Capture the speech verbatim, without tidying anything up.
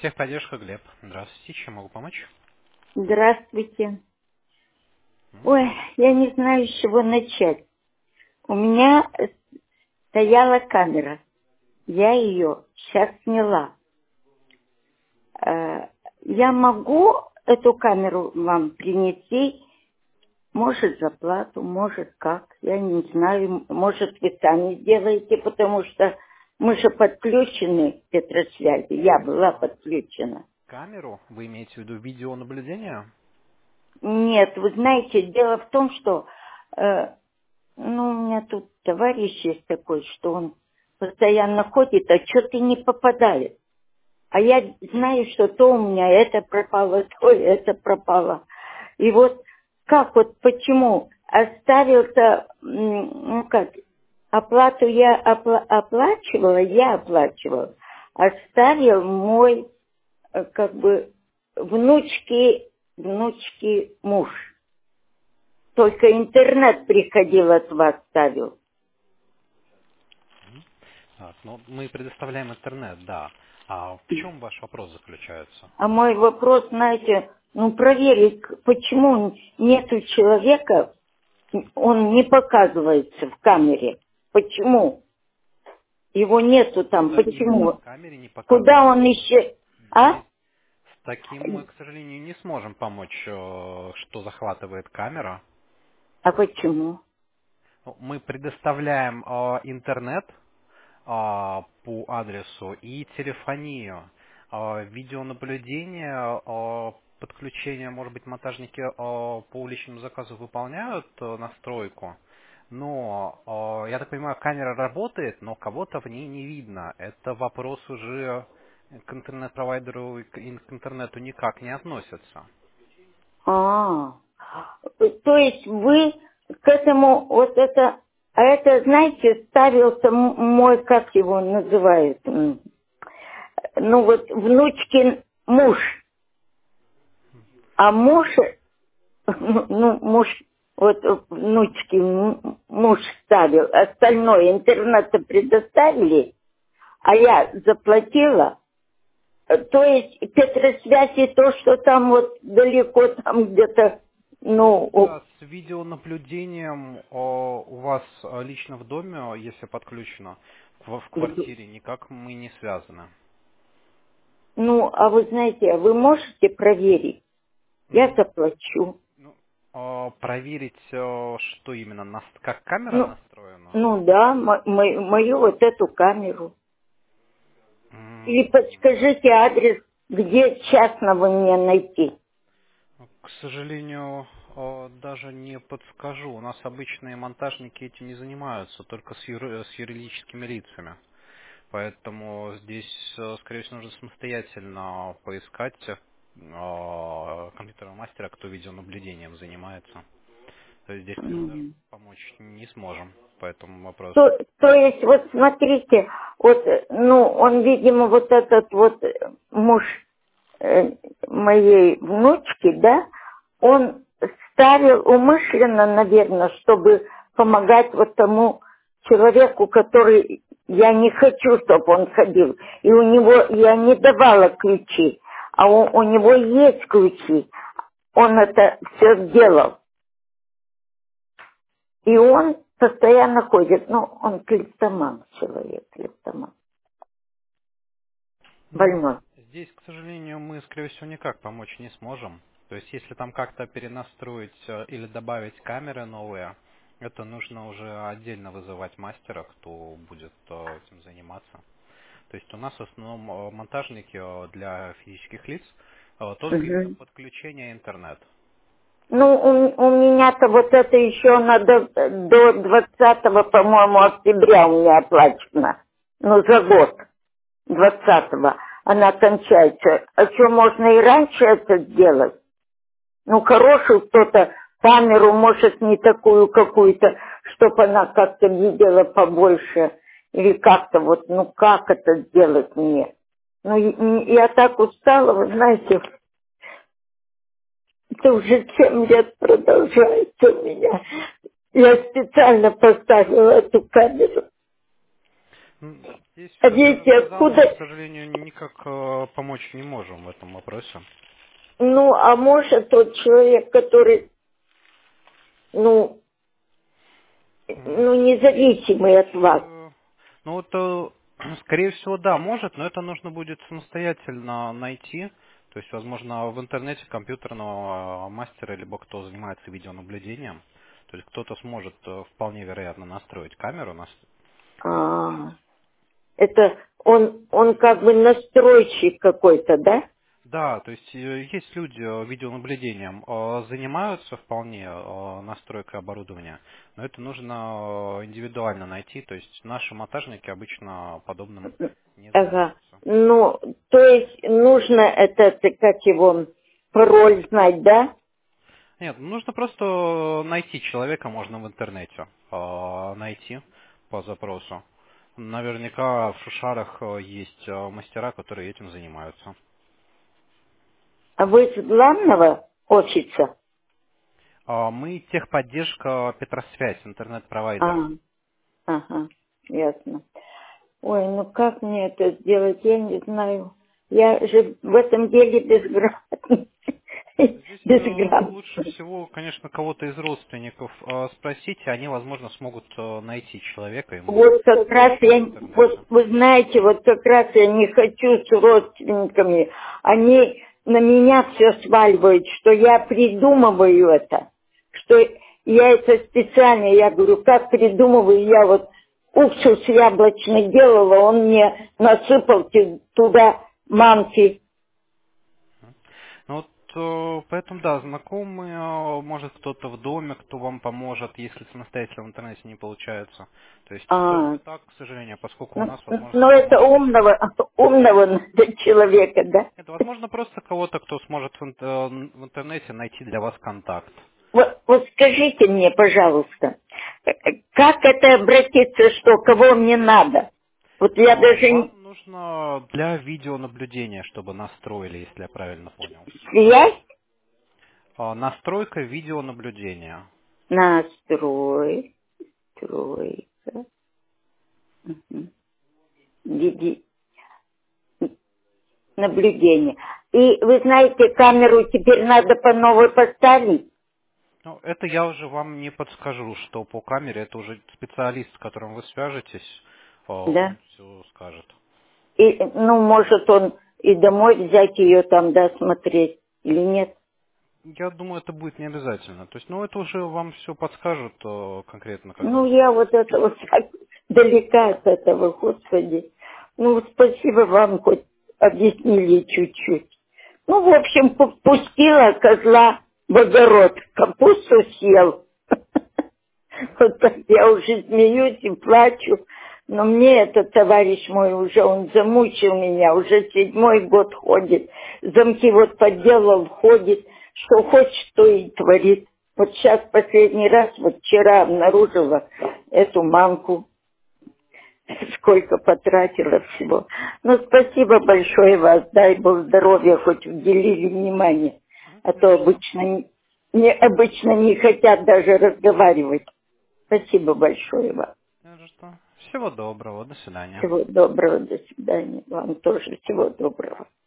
Техподдержка, Глеб. Здравствуйте, чем могу помочь? Здравствуйте. М, Ой, я не знаю, с чего начать. У меня стояла камера. Я ее сейчас сняла. Э, Я могу эту камеру вам принести? Может, за плату, может, как. Я не знаю. Может, вы сами сделаете, потому что мы же подключены к Петросвязи. Я была а, подключена. Камеру? Вы имеете в виду видеонаблюдение? Нет, вы знаете, дело в том, что э, ну, у меня тут товарищ есть такой, что он постоянно ходит, а что-то не попадает. А я знаю, что то у меня это пропало, то это пропало. И вот как вот, почему оставил-то, м, ну как, оплату я опла- оплачивала, я оплачивала, оставил мой, э, как бы, внучки, внучки муж. Только интернет приходил от вас, ставил. Так, ну, мы предоставляем интернет, да. А в чем ваш вопрос заключается? А мой вопрос, знаете, ну проверить, почему нету человека, он не показывается в камере. Почему? Его нету там. Куда именно в Почему? камере не Куда он показывается? еще? А? Здесь с таким мы, к сожалению, не сможем помочь, э, что захватывает камера. А почему? Ну, Мы предоставляем э, интернет а, по адресу и телефонию. А, видеонаблюдение, а, подключение, может быть, монтажники а, по уличному заказу выполняют а, настройку, но, а, я так понимаю, камера работает, но кого-то в ней не видно. Это вопрос уже к интернет-провайдеру и к ин- к интернету никак не относится. А, то есть вы к этому вот это, а это, знаете, ставился м- мой, как его называют, м, ну вот внучкин муж. А муж, ну, ну, муж, вот э, внучки м- муж ставил, остальное интернета предоставили, а я заплатила. Э, То есть Петросвязь и то, что там вот далеко, там где-то, ну, у- Да, с видеонаблюдением а, у вас а, лично в доме, если подключено, в в квартире никак мы не связаны. ну, а вы знаете, а вы можете проверить? Я М, заплачу. Ну, а, проверить, а, что именно, нас- как камера Ну, настроена? ну да, мо- мо- мою вот эту камеру. М, Или подскажите адрес, где частно вы мне найти. К сожалению, а, даже не подскажу. У нас обычные монтажники этим не занимаются, только с, юри- с юридическими лицами. Поэтому здесь, э, скорее всего, нужно самостоятельно поискать э, компьютерного мастера, кто видеонаблюдением занимается. То есть здесь мы вам даже Мгм. помочь не сможем по этому То, вопросу. то есть, вот смотрите, вот, э, ну, он, видимо, вот этот вот э, муж э, моей внучки, да, он ставил умышленно, наверное, чтобы помогать вот тому человеку, который я не хочу, чтобы он ходил. И у него, я не давала ключи, а у, у него есть ключи. Он это все сделал. И он постоянно ходит. Ну, он клептоман человек, клептоман. Ну, Больной. здесь, к сожалению, мы, скорее всего, никак помочь не сможем. То есть, если там как-то перенастроить э, или добавить камеры новые, это нужно уже отдельно вызывать мастера, кто будет э, этим заниматься. То есть у нас в основном э, монтажники э, для физических лиц, э, только именно Мгм. подключение интернет. Ну, у, у меня-то вот это еще надо до двадцатого, по-моему, октября у меня оплачено. Ну, за год. Двадцатого она кончается. А что, можно и раньше это сделать? Ну, хорошую кто-то камеру, может, не такую какую-то, чтобы она как-то видела побольше. Или как-то вот, ну, как это сделать мне? Ну, и- и я так устала, вы знаете, это уже семь лет продолжается у меня. Я специально поставила эту камеру. М, Здесь, А как я уже видите, сказал, мы, к откуда... сожалению, никак э, помочь не можем в этом вопросе. Ну, а может тот человек, который, ну, М, ну, независимый от вас. э, Ну вот, э, скорее всего, да, может, но это нужно будет самостоятельно найти. То есть, возможно, в интернете компьютерного э, мастера, либо кто занимается видеонаблюдением. То есть кто-то сможет э, вполне вероятно настроить камеру. нас- А, это он, он как бы настройщик какой-то, да? Да, то есть э, есть люди э, видеонаблюдением, э, занимаются вполне э, настройкой оборудования, но это нужно э, индивидуально найти. То есть наши монтажники обычно подобным не Ага. занимаются. Ну, то есть нужно это, как его, пароль знать, да? Нет, нужно просто найти человека, можно в интернете э, найти по запросу. Наверняка в Шушарах э, есть э, мастера, которые этим занимаются. А вы с главного офиса? А Мы техподдержка Петросвязь, интернет-провайдер. А, ага, ясно. Ой, ну как мне это сделать, я не знаю. Я же в этом деле безграмотный. Здесь э, лучше Безграмотный. всего, конечно, кого-то из родственников э, спросите, они, возможно, смогут э, найти человека, ему Вот как раз сообщить в я, вот интернете. вы знаете, вот как раз я не хочу с родственниками. Они на меня все сваливают, что я придумываю это, что я это специально, я говорю, как придумываю, я вот уксус яблочный делала, он мне насыпал те- туда манки. Ну вот, э, поэтому, да, знакомые, э, может, кто-то в доме, кто вам поможет, если самостоятельно в интернете не получается. То есть А, только так, к сожалению, поскольку у ну, нас возможности ну, это помочь здесь нет. умного, умного надо человека, да? Это, возможно, просто кого-то, кто сможет в, ин- э, в интернете найти для вас контакт. Вот, вот скажите мне, пожалуйста, э, как это обратиться, что кого мне надо? Вот я А, даже не- Вам нужно для видеонаблюдения, чтобы настроили, если я правильно понял. связь, А, Настройка видеонаблюдения. настрой, стройка, мгм, види- наблюдение. И вы знаете, камеру теперь надо по новой поставить, Ну, это я уже вам не подскажу, что по камере, это уже специалист, с которым вы свяжетесь, а, да? он все скажет. И, ну, может он и домой взять ее там, да, смотреть, или нет? Я думаю, это будет не обязательно. То есть, ну, это уже вам все подскажут э, конкретно, когда Ну, вы я вот свяжетесь. это вот так далека от этого, Господи. Ну, вот спасибо вам, хоть объяснили чуть-чуть. Ну, в общем, пу- пустила козла в огород, капусту съел. Вот так я уже смеюсь и плачу. Но мне этот товарищ мой уже, он замучил меня, уже седьмой год ходит. Замки вот подделал, ходит, что хочет, то и творит. Вот сейчас последний раз, вот вчера обнаружила эту манку, сколько потратила всего. Ну, спасибо большое вас, дай Бог здоровья, хоть уделили внимание. М, А Не то за что. обычно, не- не, обычно не хотят даже разговаривать. Спасибо большое вам. Не за что. Всего доброго, до свидания. Всего доброго, до свидания. Вам тоже всего доброго.